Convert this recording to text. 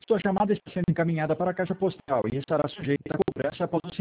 Sua chamada está sendo encaminhada para a caixa postal e estará sujeita a cobrança após o